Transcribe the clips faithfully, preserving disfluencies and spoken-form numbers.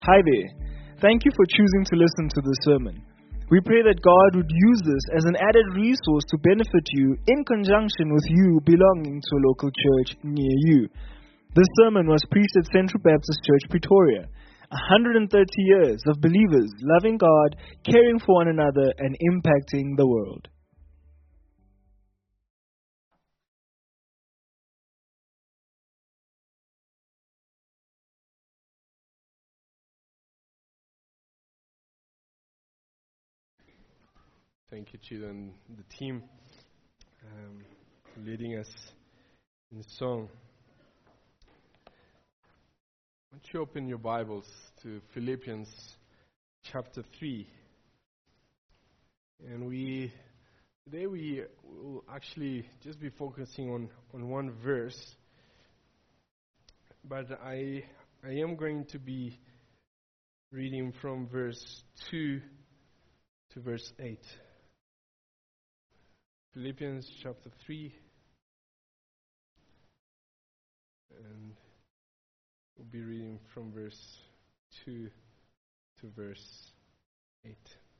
Hi there. Thank you for choosing to listen to this sermon. We pray that God would use this as an added resource to benefit you in conjunction with you belonging to a local church near you. This sermon was preached at Central Baptist Church, Pretoria. one hundred thirty years of believers loving God, caring for one another, and impacting the world. Thank you, Chido, and the team um, leading us in song. Why don't you open your Bibles to Philippians chapter three. And we today we will actually just be focusing on, on one verse. But I I am going to be reading from verse two to verse eight. Philippians chapter three, and we'll be reading from verse two to verse eight.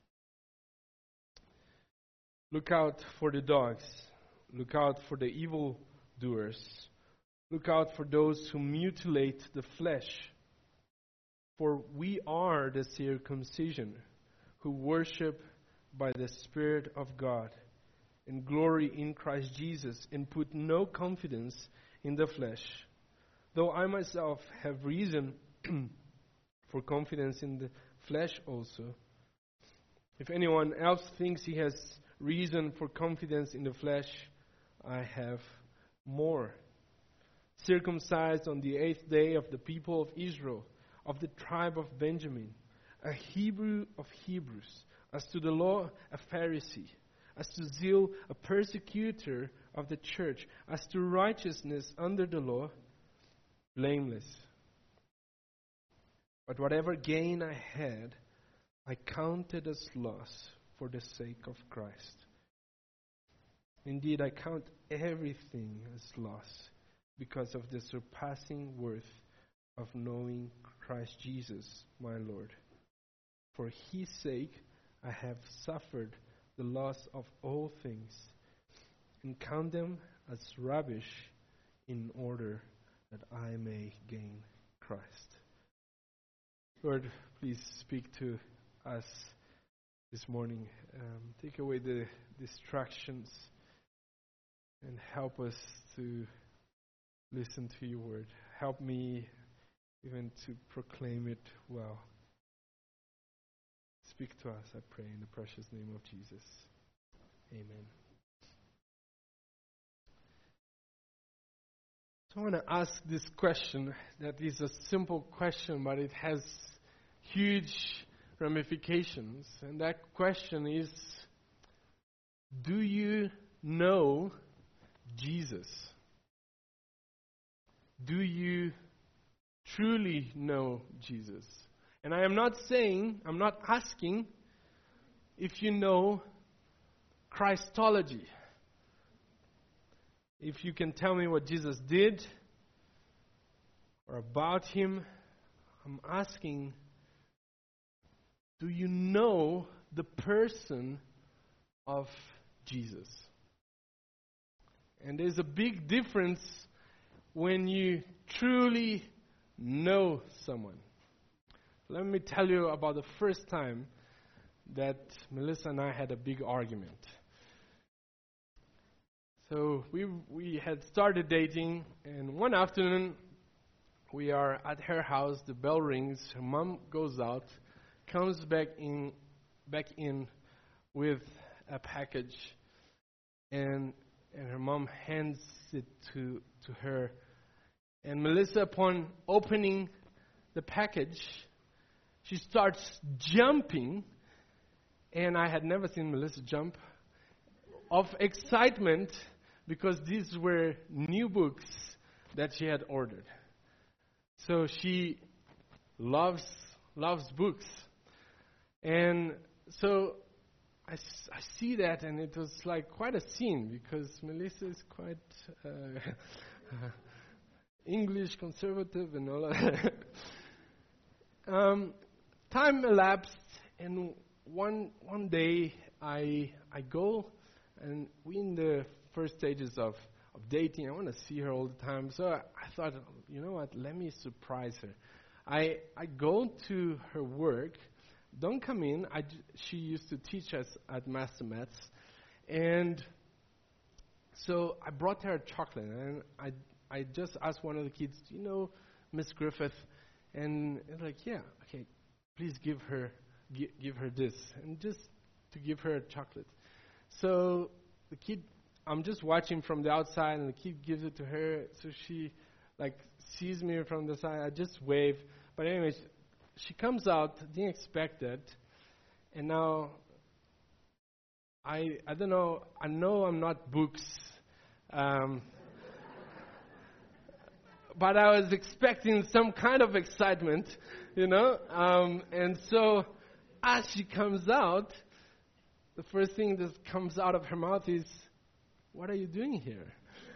Look out for the dogs, look out for the evil doers, look out for those who mutilate the flesh. For we are the circumcision, who worship by the Spirit of God, and glory in Christ Jesus, and put no confidence in the flesh. Though I myself have reason for confidence in the flesh also. If anyone else thinks he has reason for confidence in the flesh, I have more. Circumcised on the eighth day of the people of Israel, of the tribe of Benjamin, a Hebrew of Hebrews, as to the law a Pharisee, as to zeal a persecutor of the church, as to righteousness under the law, blameless. But whatever gain I had, I counted as loss for the sake of Christ. Indeed, I count everything as loss because of the surpassing worth of knowing Christ Jesus, my Lord. For His sake I have suffered the loss of all things, and count them as rubbish, in order that I may gain Christ. Lord, please speak to us this morning. Um, take away the distractions and help us to listen to your word. Help me even to proclaim it well. Speak to us, I pray, in the precious name of Jesus. Amen. So I want to ask this question that is a simple question, but it has huge ramifications. And that question is, do you know Jesus? Do you truly know Jesus? And I am not saying, I'm not asking if you know Christology. If you can tell me what Jesus did or about Him. I'm asking, do you know the person of Jesus? And there's a big difference when you truly know someone. Let me tell you about the first time that Melissa and I had a big argument. So we we had started dating, and one afternoon we are at her house. The bell rings. Her mom goes out, comes back in back in with a package, and and her mom hands it to to her. And Melissa, upon opening the package, she starts jumping, and I had never seen Melissa jump, of excitement, because these were new books that she had ordered. So she loves loves books. And so I, I see that, and it was like quite a scene, because Melissa is quite uh, English conservative and all that. Um, time elapsed, and one one day I I go, and we in the first stages of, of dating. I want to see her all the time, so I, I thought, you know what? Let me surprise her. I I go to her work. Don't come in. I j- she used to teach us at Master Mats, and so I brought her a chocolate, and I I just asked one of the kids, do you know Miss Griffith? And it's like, yeah, okay, please give her gi- give her this, and just to give her a chocolate. So the kid, I'm just watching from the outside, and the kid gives it to her. So she like sees me from the side. I just wave, but anyways, she comes out. Didn't expect that, and now I I don't know. I know I'm not books. Um, But I was expecting some kind of excitement, you know. Um, and so, as she comes out, the first thing that comes out of her mouth is, "What are you doing here?"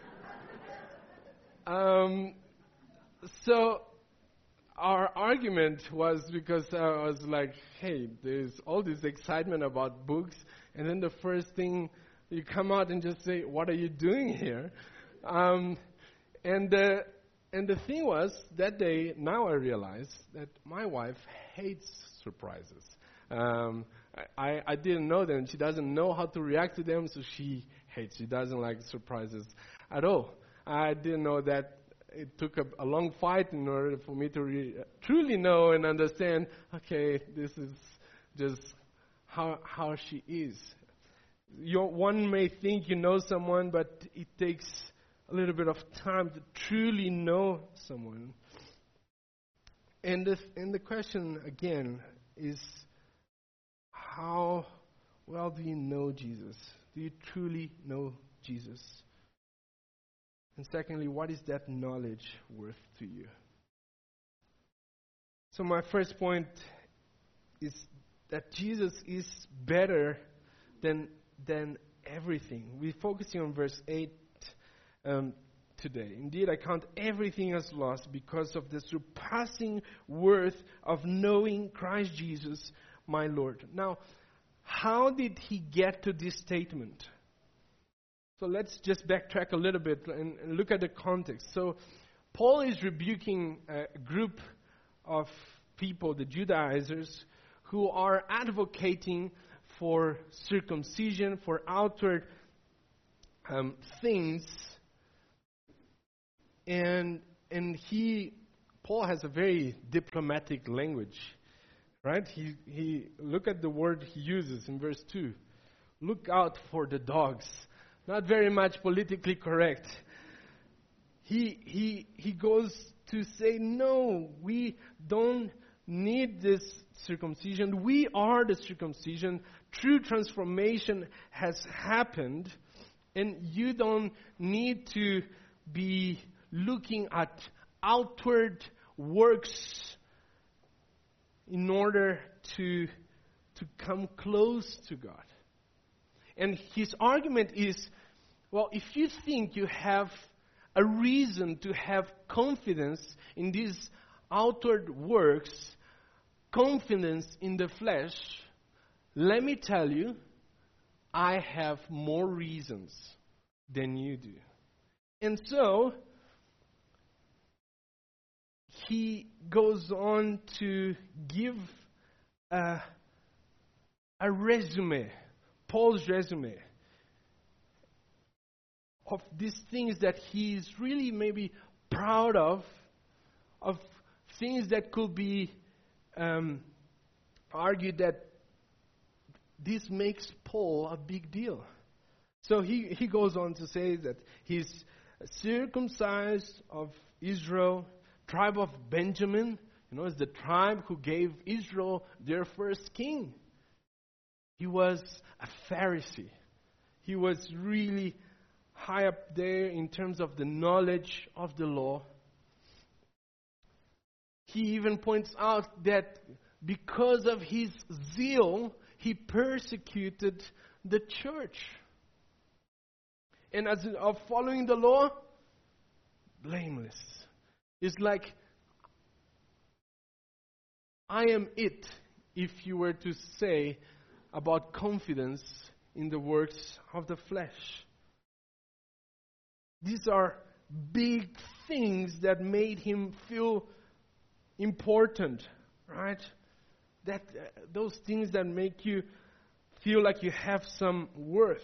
um, so, our argument was because I was like, "Hey, there's all this excitement about books, and then the first thing you come out and just say, 'What are you doing here?'" Um, and uh, And the thing was, that day, now I realize that my wife hates surprises. Um, I, I didn't know them. She doesn't know how to react to them, so she hates. She doesn't like surprises at all. I didn't know that it took a, a long fight in order for me to re- truly know and understand, okay, this is just how how she is. Your, one may think you know someone, but it takes a little bit of time to truly know someone. And the, and the question, again, is how well do you know Jesus? Do you truly know Jesus? And secondly, what is that knowledge worth to you? So my first point is that Jesus is better than, than everything. We're focusing on verse eight Um, today. Indeed, I count everything as lost because of the surpassing worth of knowing Christ Jesus, my Lord. Now, how did he get to this statement? So let's just backtrack a little bit and, and look at the context. So Paul is rebuking a group of people, the Judaizers, who are advocating for circumcision, for outward um, things. And and he, Paul has a very diplomatic language, right? He he look at the word he uses in verse two. Look out for the dogs. Not very much politically correct. He he he goes to say, no, we don't need this circumcision. We are the circumcision. True transformation has happened, and you don't need to be looking at outward works in order to, to come close to God. And his argument is, well, if you think you have a reason to have confidence in these outward works, confidence in the flesh, let me tell you, I have more reasons than you do. And so, he goes on to give a, a resume, Paul's resume, of these things that he is really maybe proud of, of things that could be um, argued that this makes Paul a big deal. So he, he goes on to say that he's circumcised of Israel, tribe of Benjamin, you know, is the tribe who gave Israel their first king. He was a Pharisee. He was really high up there in terms of the knowledge of the law. He even points out that because of his zeal, he persecuted the church. And as of following the law, blameless. It's like I am it, if you were to say about confidence in the works of the flesh. These are big things that made him feel important, right? That uh, those things that make you feel like you have some worth.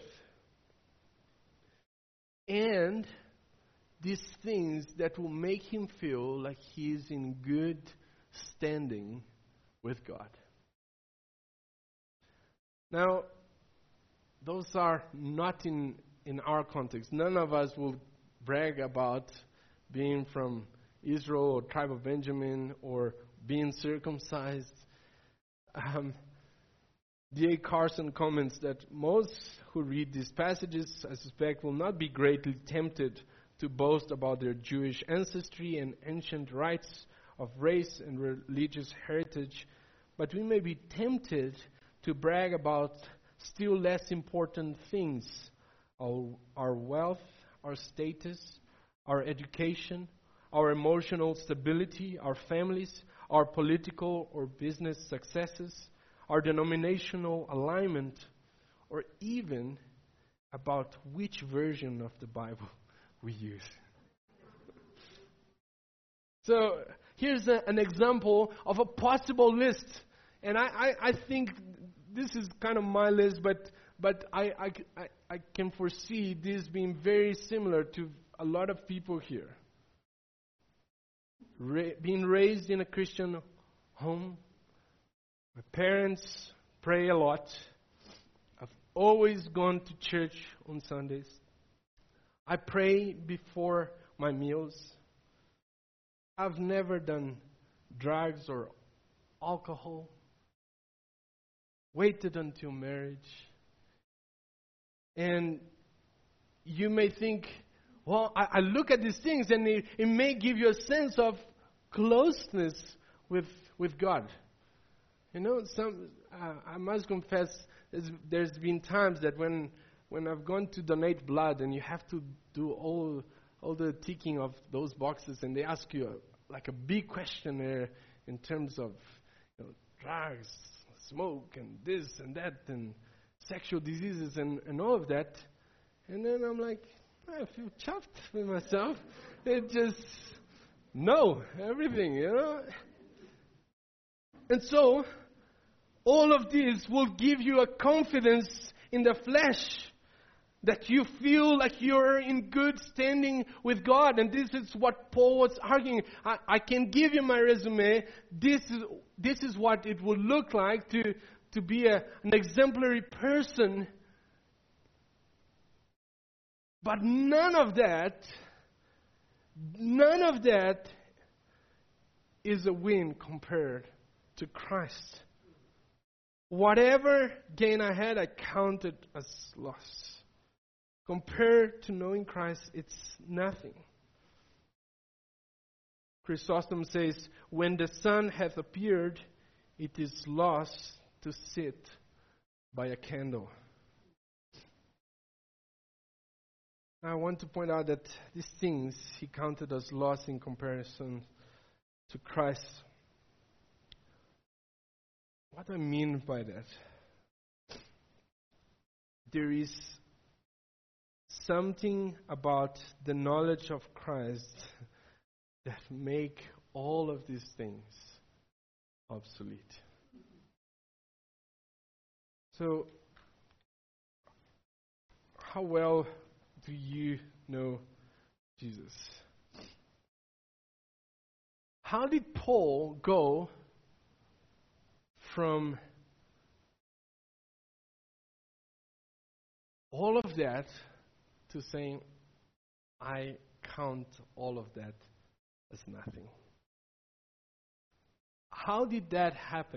And these things that will make him feel like he is in good standing with God. Now, those are not in, in our context. None of us will brag about being from Israel or tribe of Benjamin or being circumcised. Um, D A Carson comments that most who read these passages, I suspect, will not be greatly tempted to boast about their Jewish ancestry and ancient rites of race and religious heritage, but we may be tempted to brag about still less important things: our, our wealth, our status, our education, our emotional stability, our families, our political or business successes, our denominational alignment, or even about which version of the Bible we use. So here's a, an example of a possible list. And I, I, I think this is kind of my list, but but I, I, I, I can foresee this being very similar to a lot of people here. Ra- being raised in a Christian home. My parents pray a lot. I've always gone to church on Sundays. I pray before my meals. I've never done drugs or alcohol. Waited until marriage. And you may think, well, I, I look at these things and it, it may give you a sense of closeness with with God. You know, some uh, I must confess, there's, there's been times that when when I've gone to donate blood and you have to do all all the ticking of those boxes, and they ask you a, like a big questionnaire in terms of, you know, drugs, smoke, and this and that, and sexual diseases, and, and all of that. And then I'm like, I feel chuffed with myself. It just, no, everything, you know. And so, all of this will give you a confidence in the flesh that you feel like you're in good standing with God. And this is what Paul was arguing. I, I can give you my resume. This is this is what it would look like to, to be a, an exemplary person. But none of that, none of that is a win compared to Christ. Whatever gain I had, I counted as loss. Compared to knowing Christ, it's nothing. Chrysostom says, when the sun hath appeared, it is loss to sit by a candle. I want to point out that these things he counted as loss in comparison to Christ. What do I mean by that? There is something about the knowledge of Christ that make all of these things obsolete. So, how well do you know Jesus? How did Paul go from all of that to saying, I count all of that as nothing? How did that happen?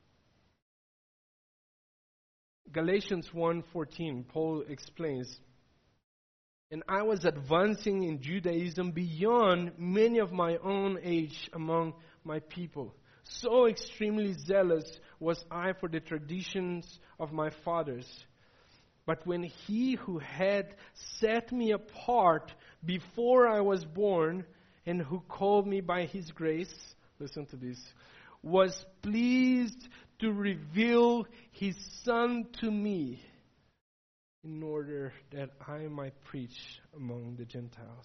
Galatians one fourteen, Paul explains, and I was advancing in Judaism beyond many of my own age among my people. So extremely zealous was I for the traditions of my fathers. But when he who had set me apart before I was born, and who called me by his grace, listen to this, was pleased to reveal His Son to me in order that I might preach among the Gentiles.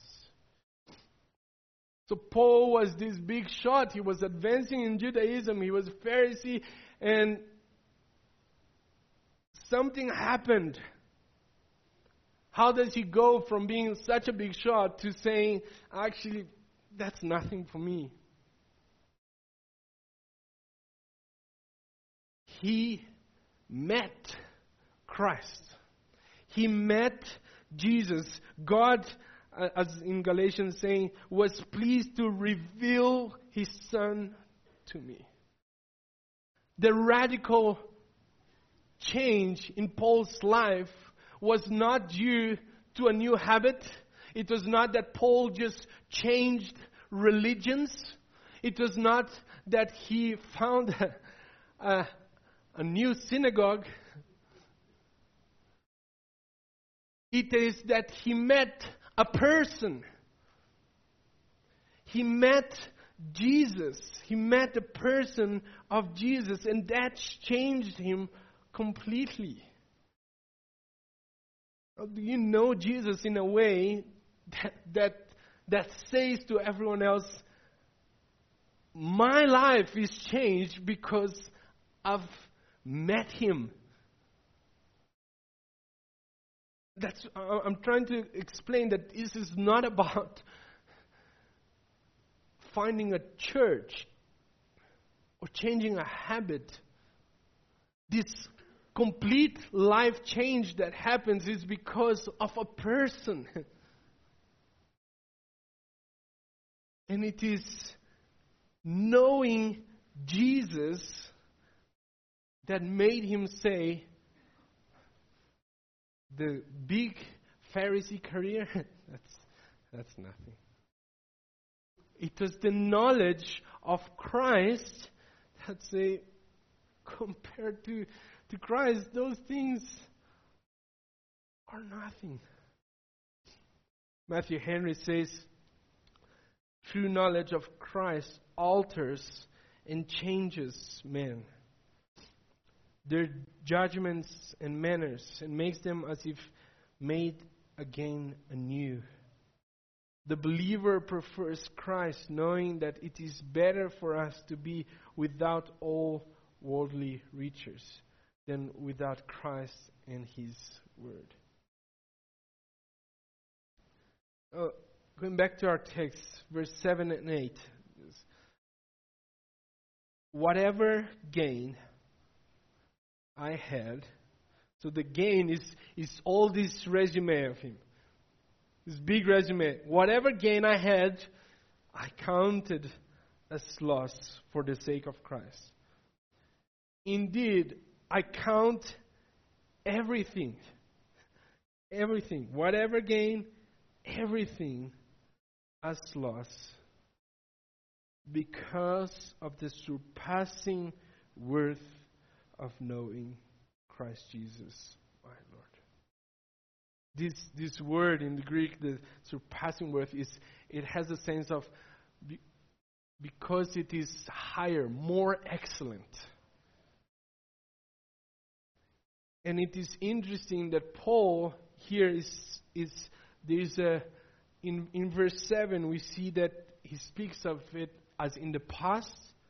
So Paul was this big shot. He was advancing in Judaism. He was a Pharisee. And something happened. How does he go from being such a big shot to saying, actually, that's nothing for me? He met Christ. He met Jesus. God, uh, as in Galatians saying, was pleased to reveal His Son to me. The radical change in Paul's life was not due to a new habit. It was not that Paul just changed religions. It was not that he found a, a, a new synagogue. It is that he met a person. He met Jesus. He met the person of Jesus, and that changed him completely. Do you know Jesus in a way that, that that says to everyone else, my life is changed because I've met Him? That's I'm trying to explain that this is not about finding a church or changing a habit. This complete life change that happens is because of a person. And it is knowing Jesus that made him say, the big Pharisee career, that's, that's nothing. It was the knowledge of Christ that say, compared to To Christ, those things are nothing. Matthew Henry says, true knowledge of Christ alters and changes men, their judgments and manners, and makes them as if made again anew. The believer prefers Christ, knowing that it is better for us to be without all worldly riches than without Christ and His Word. Oh, going back to our text, verse seven and eight. Whatever gain I had, so the gain is, is all this resume of him. This big resume. Whatever gain I had, I counted as loss for the sake of Christ. Indeed, I count everything, everything, whatever gain, everything as loss because of the surpassing worth of knowing Christ Jesus, my Lord. This this word in the Greek, the surpassing worth, is it has a sense of be, because it is higher, more excellent. And it is interesting that Paul here is, is there's a, in, in verse seven, we see that he speaks of it as in the past,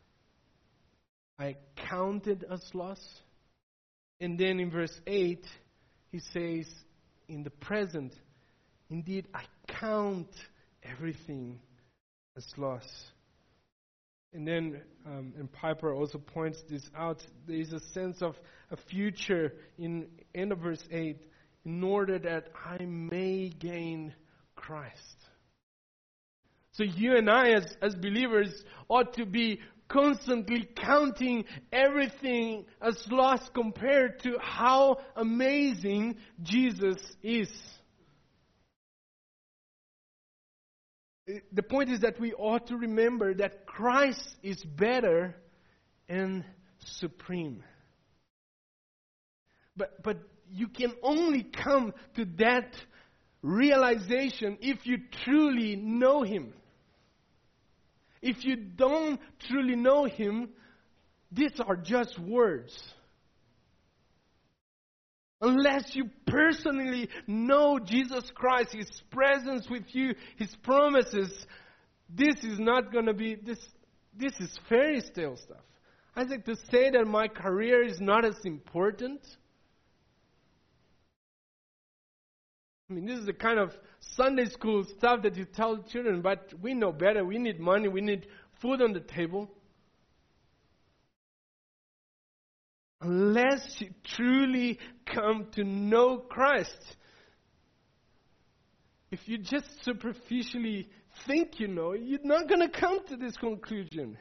I counted as loss. And then in verse eight, he says, in the present, indeed, I count everything as loss. And then, um, and Piper also points this out, there is a sense of a future in end of verse eight, in order that I may gain Christ. So you and I as, as believers ought to be constantly counting everything as loss compared to how amazing Jesus is. The point is that we ought to remember that Christ is better and supreme. But but you can only come to that realization if you truly know Him. If you don't truly know Him, these are just words. Unless you personally know Jesus Christ, His presence with you, His promises, this is not going to be, this, this is fairy tale stuff. I think to say that my career is not as important, I mean, this is the kind of Sunday school stuff that you tell children, but we know better. We need money. We need food on the table. Unless you truly come to know Christ, if you just superficially think you know, you're not going to come to this conclusion.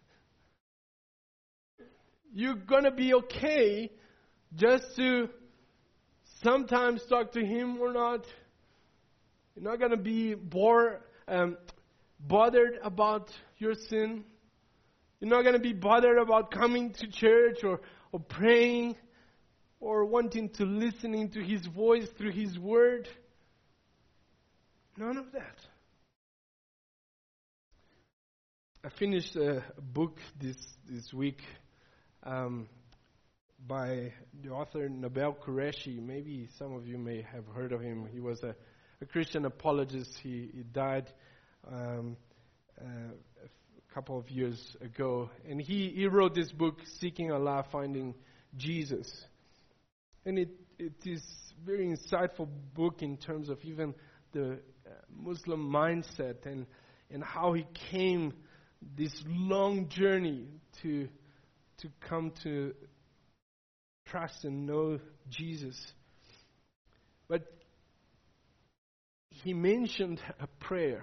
You're going to be okay just to sometimes talk to Him or not. You're not going to be bore, um, bothered about your sin. You're not going to be bothered about coming to church or, or praying or wanting to listening to His voice through His Word. None of that. I finished a book this, this week um, by the author Nabil Qureshi. Maybe some of you may have heard of him. He was a, a Christian apologist. He, he died um, uh, a couple of years ago. And he, he wrote this book, Seeking Allah, Finding Jesus. And it, it is a very insightful book in terms of even the uh, Muslim mindset and, and how he came this long journey to to come to trust and know Jesus. But he mentioned a prayer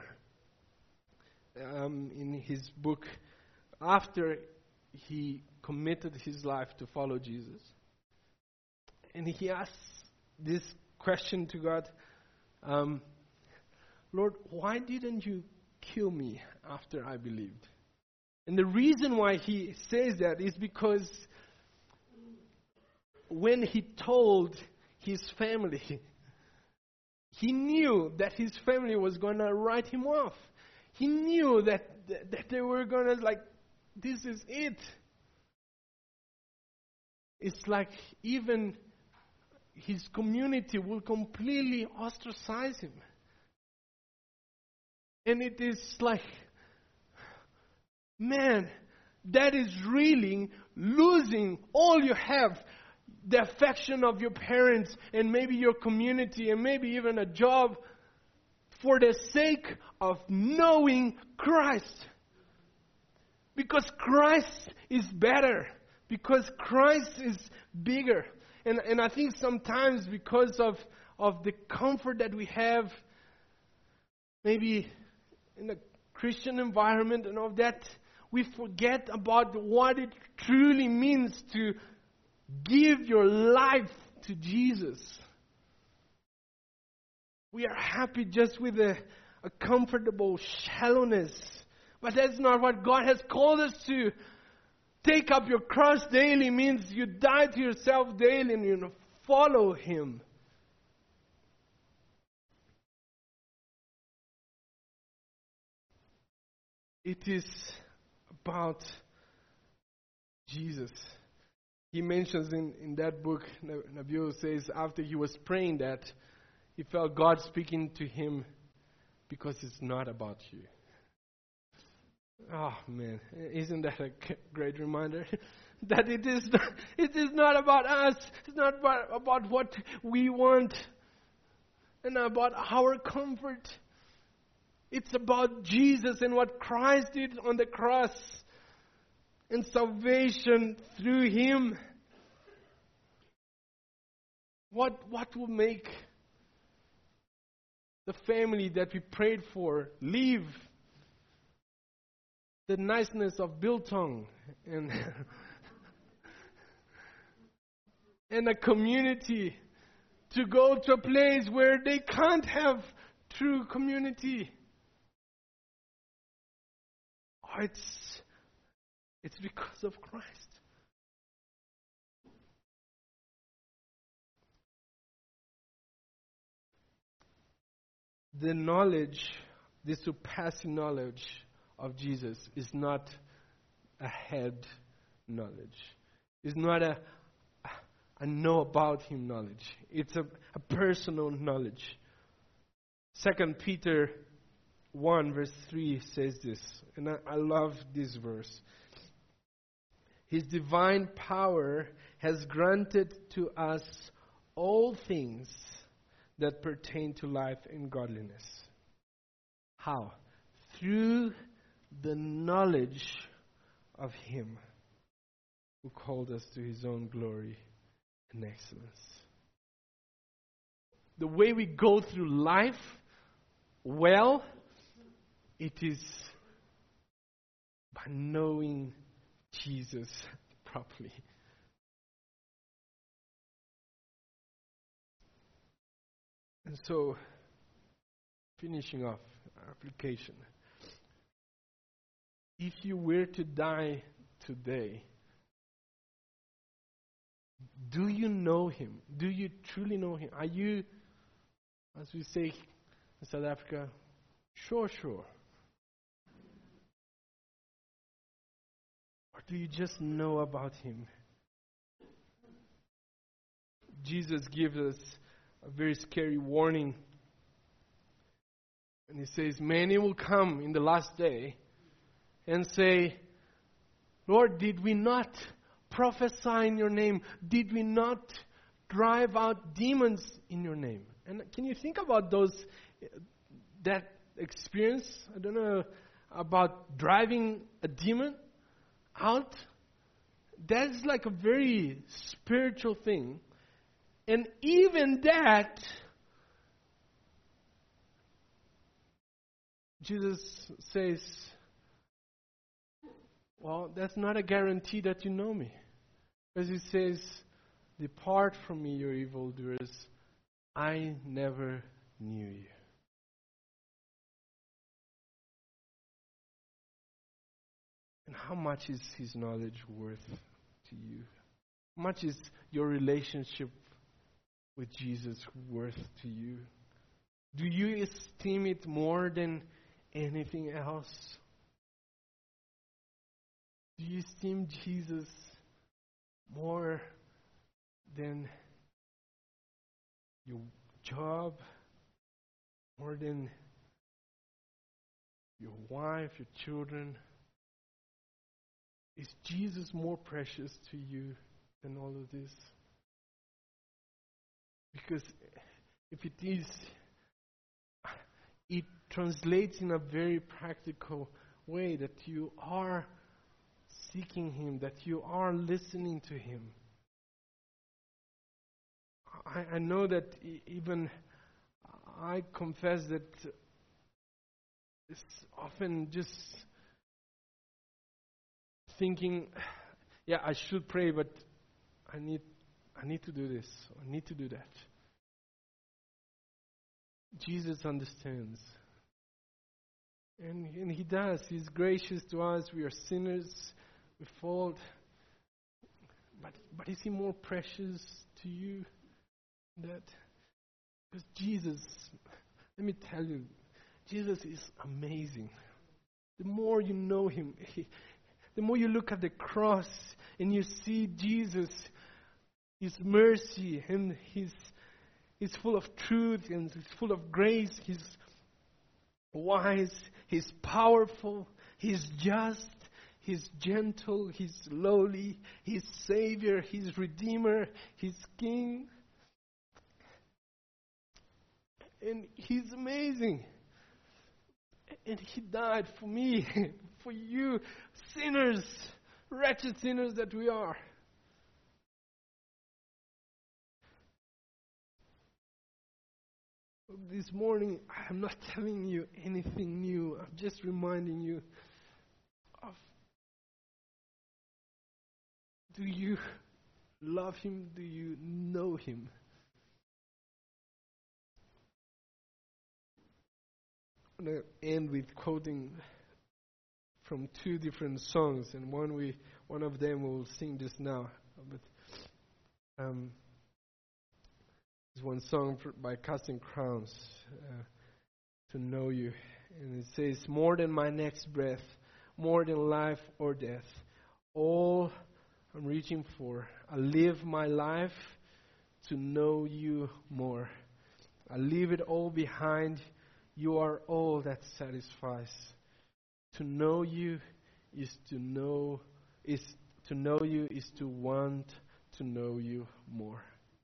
um, in his book after he committed his life to follow Jesus. And he asked this question to God, um, Lord, why didn't you kill me after I believed? And the reason why he says that is because when he told his family, he knew that his family was going to write him off. He knew that, that, that they were going to like, this is it. It's like even his community will completely ostracize him. And it is like, man, that is really losing all you have. The affection of your parents and maybe your community and maybe even a job for the sake of knowing Christ. Because Christ is better. Because Christ is bigger. And, and I think sometimes because of, of the comfort that we have, maybe in a Christian environment and all that, we forget about what it truly means to give your life to Jesus. We are happy just with a, a comfortable shallowness. But that's not what God has called us to. Take up your cross daily means you die to yourself daily and you follow Him. It is about Jesus. He mentions in, in that book, Nabil says, after he was praying that, he felt God speaking to him because it's not about you. Oh man, isn't that a great reminder? That it is not, it is not about us. It's not about, about what we want and about our comfort. It's about Jesus and what Christ did on the cross and salvation through Him. What, what will make the family that we prayed for leave the niceness of Biltong and, and a community to go to a place where they can't have true community? Oh, it's, it's because of Christ. The knowledge, the surpassing knowledge of Jesus is not a head knowledge. It's not a, a know about Him knowledge. It's a, a personal knowledge. Second Peter one verse three says this, and I, I love this verse. His divine power has granted to us all things that pertain to life and godliness. How? Through the knowledge of Him who called us to His own glory and excellence. The way we go through life, well, it is by knowing Jesus properly. And so, finishing off our application. If you were to die today, do you know Him? Do you truly know Him? Are you, as we say in South Africa, sure, sure? Or do you just know about Him? Jesus gives us a very scary warning. And He says, many will come in the last day and say, Lord, did we not prophesy in your name? Did we not drive out demons in your name? And can you think about those, that experience? I don't know, about driving a demon out. That's like a very spiritual thing. And even that, Jesus says, well, that's not a guarantee that you know me. Because He says, depart from me, you evildoers. I never knew you. And how much is His knowledge worth to you? How much is your relationship with Jesus worth to you? Do you esteem it more than anything else? Do you esteem Jesus more than your job, more than your wife, your children? Is Jesus more precious to you than all of this? Because if it is, it translates in a very practical way that you are seeking Him, that you are listening to Him. I, I know that e- even I confess that it's often just thinking, yeah, I should pray, but I need I need to do this, I need to do that. Jesus understands. And, and He does. He's gracious to us. We are sinners. We fall. But, but is He more precious to you than that? Because Jesus, let me tell you, Jesus is amazing. The more you know Him, he, the more you look at the cross and you see Jesus, His mercy, and His He's full of truth and He's full of grace. He's wise. He's powerful. He's just. He's gentle. He's lowly. He's Savior. He's Redeemer. He's King. And He's amazing. And He died for me, for you, sinners, wretched sinners that we are. This morning, I'm not telling you anything new. I'm just reminding you of, do you love Him? Do you know Him? I'm going to end with quoting from two different songs, and one we, one of them we'll sing just now. But um, there's one song by Casting Crowns, uh, To Know You, and it says, more than my next breath, more than life or death, all I'm reaching for. I live my life to know you more. I leave it all behind. You are all that satisfies. To know you is to know is to know you is to want to know you more.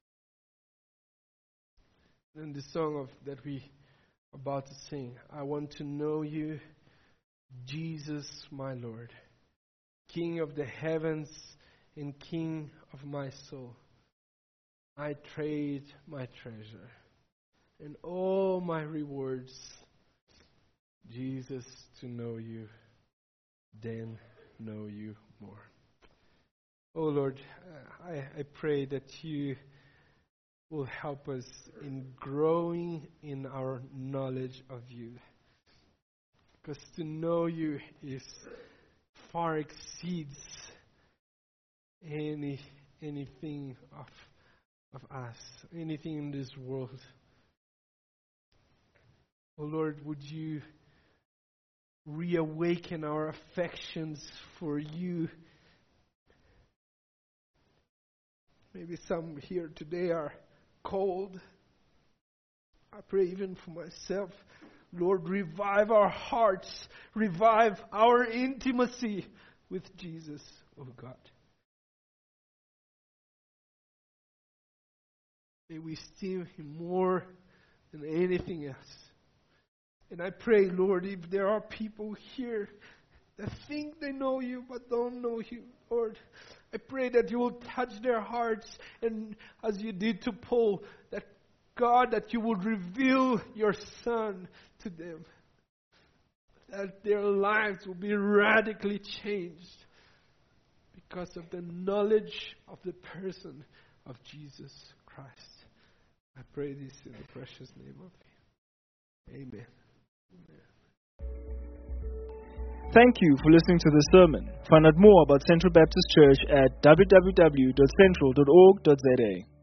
And the song of that we are about to sing, I want to know you, Jesus my Lord, King of the heavens and King of my soul. I trade my treasure and all my rewards, Jesus, to know you, then know you more. Oh Lord, I, I pray that you will help us in growing in our knowledge of you. Because to know you is far exceeds any anything of of us, anything in this world. Oh Lord, would you reawaken our affections for you? Maybe some here today are cold. I pray even for myself. Lord, revive our hearts. Revive our intimacy with Jesus, oh God. May we esteem Him more than anything else. And I pray, Lord, if there are people here that think they know you but don't know you, Lord, I pray that you will touch their hearts, and as you did to Paul, that God, that you will reveal your Son to them, that their lives will be radically changed because of the knowledge of the person of Jesus Christ. I pray this in the precious name of Him. Amen. Amen. Thank you for listening to this sermon. Find out more about Central Baptist Church at w w w dot central dot org dot z a.